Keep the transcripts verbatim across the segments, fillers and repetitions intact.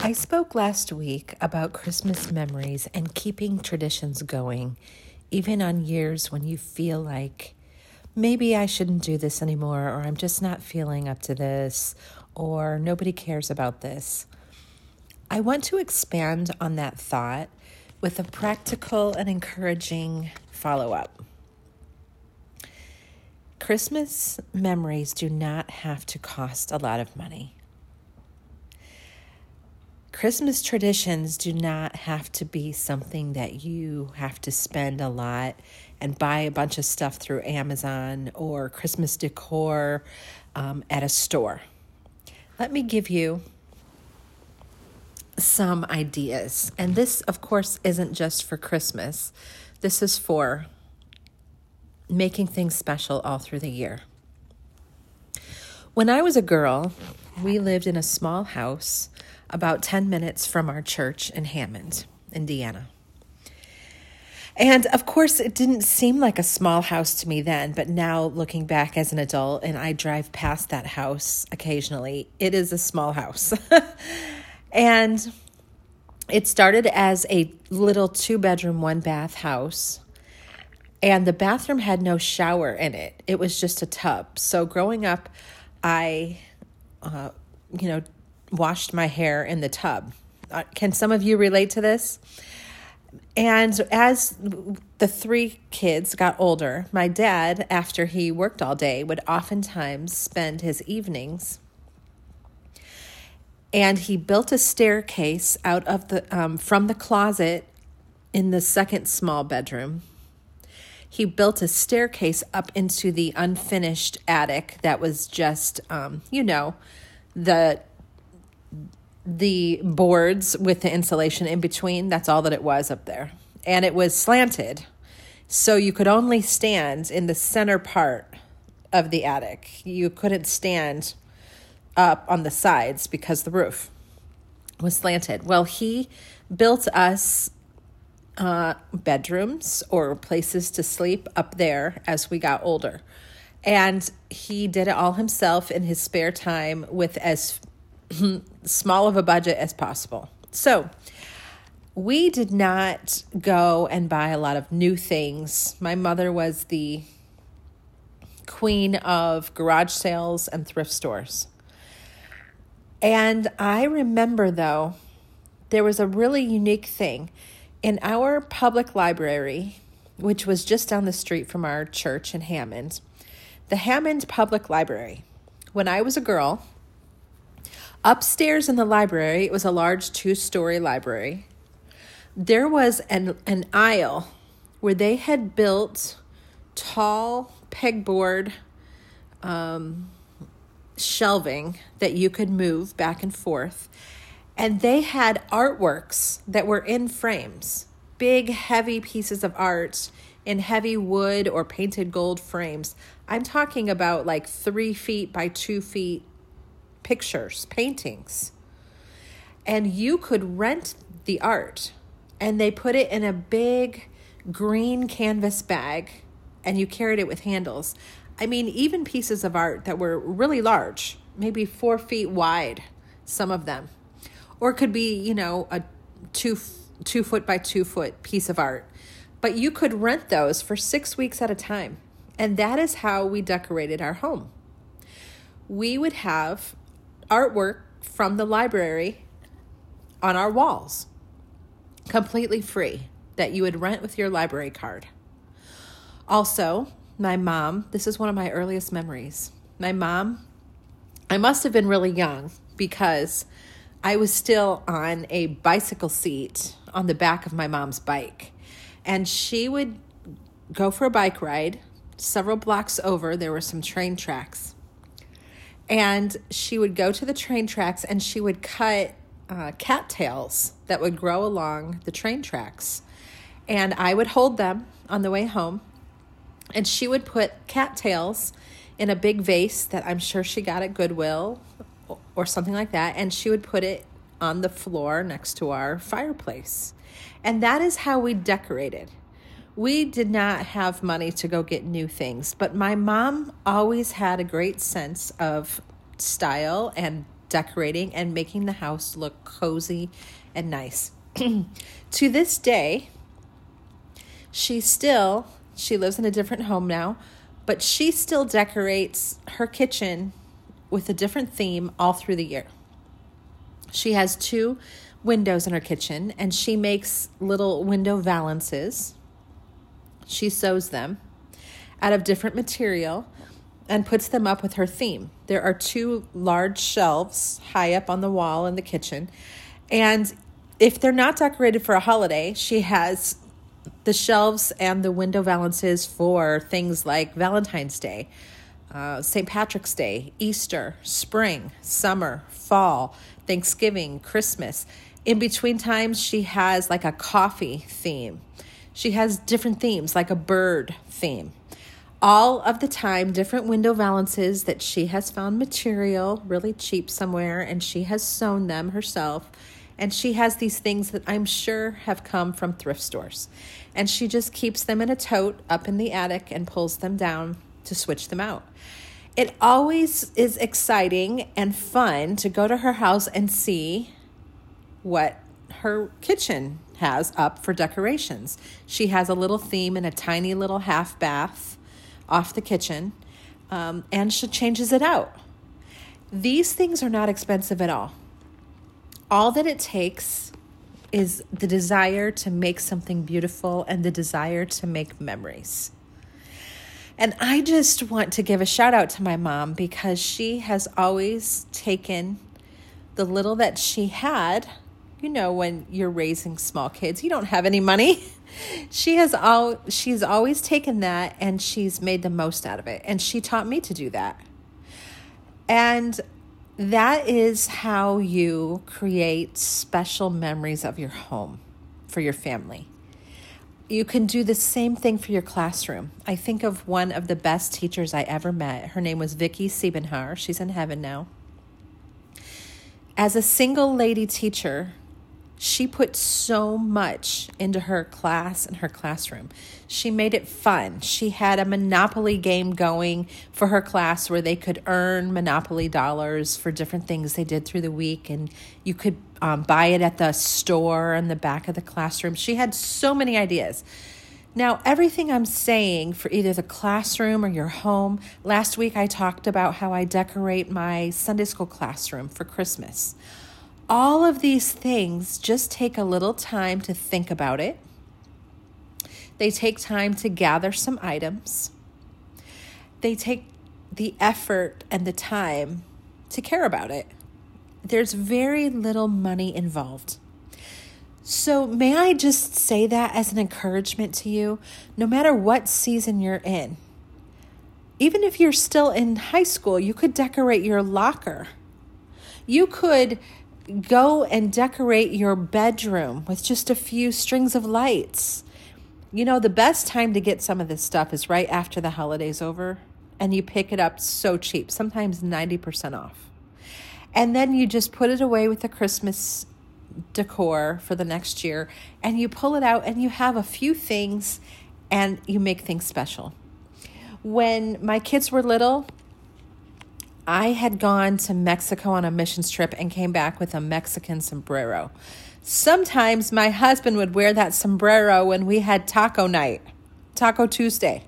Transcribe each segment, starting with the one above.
I spoke last week about Christmas memories and keeping traditions going, even on years when you feel like maybe I shouldn't do this anymore, or I'm just not feeling up to this, or nobody cares about this. I want to expand on that thought with a practical and encouraging follow-up. Christmas memories do not have to cost a lot of money. Christmas traditions do not have to be something that you have to spend a lot and buy a bunch of stuff through Amazon or Christmas decor um, at a store. Let me give you some ideas. And this, of course, isn't just for Christmas. This is for making things special all through the year. When I was a girl, we lived in a small house about ten minutes from our church in Hammond, Indiana. And of course, it didn't seem like a small house to me then, but now looking back as an adult and I drive past that house occasionally, it is a small house. And it started as a little two-bedroom, one-bath house. And the bathroom had no shower in it. It was just a tub. So growing up, I, uh, you know, washed my hair in the tub. Uh, can some of you relate to this? And as the three kids got older, my dad, after he worked all day, would oftentimes spend his evenings, and he built a staircase out of the um, from the closet in the second small bedroom. He built a staircase up into the unfinished attic that was just, um, you know, the the boards with the insulation in between. That's all that it was up there. And it was slanted. So you could only stand in the center part of the attic. You couldn't stand up on the sides because the roof was slanted. Well, he built us uh, bedrooms or places to sleep up there as we got older. And he did it all himself in his spare time with as small of a budget as possible. So we did not go and buy a lot of new things. My mother was the queen of garage sales and thrift stores. And I remember, though, there was a really unique thing. In our public library, which was just down the street from our church in Hammond, the Hammond Public Library, when I was a girl, upstairs in the library, it was a large two-story library, there was an, an aisle where they had built tall pegboard um, shelving that you could move back and forth. And they had artworks that were in frames, big, heavy pieces of art in heavy wood or painted gold frames. I'm talking about like three feet by two feet pictures, paintings. And you could rent the art, and they put it in a big green canvas bag, and you carried it with handles. I mean, even pieces of art that were really large, maybe four feet wide, some of them. Or it could be, you know, a two, two foot by two foot piece of art. But you could rent those for six weeks at a time. And that is how we decorated our home. We would have artwork from the library on our walls, completely free, that you would rent with your library card. Also, my mom, this is one of my earliest memories. My mom, I must have been really young because I was still on a bicycle seat on the back of my mom's bike. And she would go for a bike ride. Several blocks over, there were some train tracks. And she would go to the train tracks and she would cut uh, cattails that would grow along the train tracks. And I would hold them on the way home. And she would put cattails in a big vase that I'm sure she got at Goodwill or something like that. And she would put it on the floor next to our fireplace. And that is how we decorated. We did not have money to go get new things, but my mom always had a great sense of style and decorating and making the house look cozy and nice. To this day, she still, she lives in a different home now, but she still decorates her kitchen with a different theme all through the year. She has two windows in her kitchen, and she makes little window valances. She sews them out of different material and puts them up with her theme. There are two large shelves high up on the wall in the kitchen, and if they're not decorated for a holiday, she has the shelves and the window valances for things like Valentine's Day, uh, Saint Patrick's Day, Easter, spring, summer, fall, Thanksgiving, Christmas. In between times, she has like a coffee theme. She has different themes, like a bird theme. All of the time, different window valances that she has found material really cheap somewhere, and she has sewn them herself. And she has these things that I'm sure have come from thrift stores. And she just keeps them in a tote up in the attic and pulls them down to switch them out. It always is exciting and fun to go to her house and see what her kitchen has up for decorations. She has a little theme in a tiny little half bath off the kitchen, um, and she changes it out. These things are not expensive at all. All that it takes is the desire to make something beautiful and the desire to make memories. And I just want to give a shout out to my mom, because she has always taken the little that she had. You know, when you're raising small kids, you don't have any money. She has all, she's always taken that and she's made the most out of it. And she taught me to do that. And that is how you create special memories of your home for your family. You can do the same thing for your classroom. I think of one of the best teachers I ever met. Her name was Vicky Siebenhaar. She's in heaven now. As a single lady teacher, she put so much into her class and her classroom. She made it fun. She had a Monopoly game going for her class where they could earn Monopoly dollars for different things they did through the week, and you could um, buy it at the store in the back of the classroom. She had so many ideas. Now, everything I'm saying for either the classroom or your home, last week I talked about how I decorate my Sunday school classroom for Christmas. All of these things just take a little time to think about it. They take time to gather some items. They take the effort and the time to care about it. There's very little money involved. So may I just say that as an encouragement to you, no matter what season you're in. Even if you're still in high school, you could decorate your locker. You could go and decorate your bedroom with just a few strings of lights. You know, the best time to get some of this stuff is right after the holiday's over, and you pick it up so cheap, sometimes ninety percent off. And then you just put it away with the Christmas decor for the next year, and you pull it out and you have a few things and you make things special. When my kids were little, I had gone to Mexico on a missions trip and came back with a Mexican sombrero. Sometimes my husband would wear that sombrero when we had taco night, Taco Tuesday.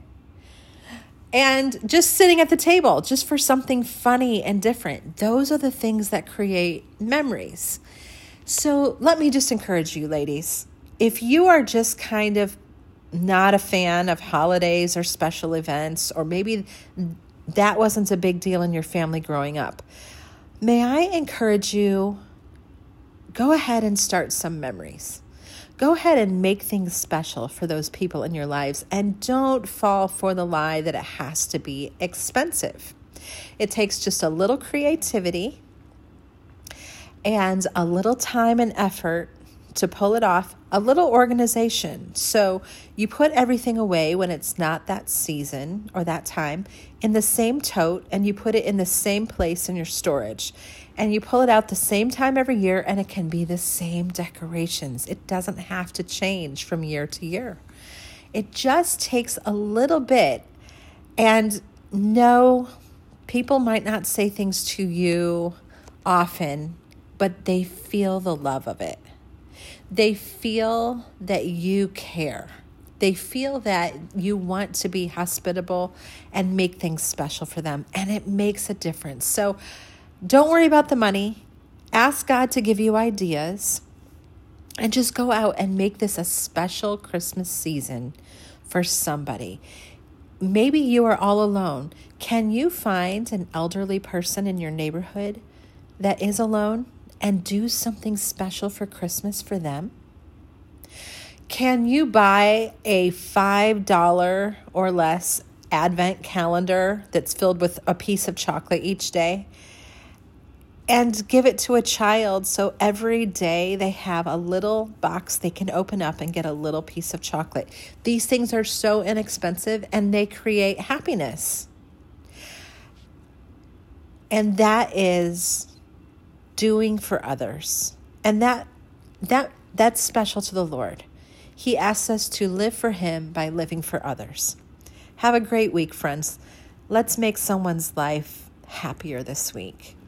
And just sitting at the table, just for something funny and different. Those are the things that create memories. So let me just encourage you, ladies. If you are just kind of not a fan of holidays or special events, or maybe that wasn't a big deal in your family growing up, may I encourage you, go ahead and start some memories. Go ahead and make things special for those people in your lives, and don't fall for the lie that it has to be expensive. It takes just a little creativity and a little time and effort to pull it off, a little organization. So you put everything away when it's not that season or that time in the same tote, and you put it in the same place in your storage. And you pull it out the same time every year, and it can be the same decorations. It doesn't have to change from year to year. It just takes a little bit. And no, people might not say things to you often, but they feel the love of it. They feel that you care. They feel that you want to be hospitable and make things special for them, and it makes a difference. So don't worry about the money. Ask God to give you ideas, and just go out and make this a special Christmas season for somebody. Maybe you are all alone. Can you find an elderly person in your neighborhood that is alone and do something special for Christmas for them? Can you buy a five dollars or less Advent calendar that's filled with a piece of chocolate each day and give it to a child so every day they have a little box they can open up and get a little piece of chocolate? These things are so inexpensive and they create happiness. And that is doing for others. And that that that's special to the Lord. He asks us to live for him by living for others. Have a great week, friends. Let's make someone's life happier this week.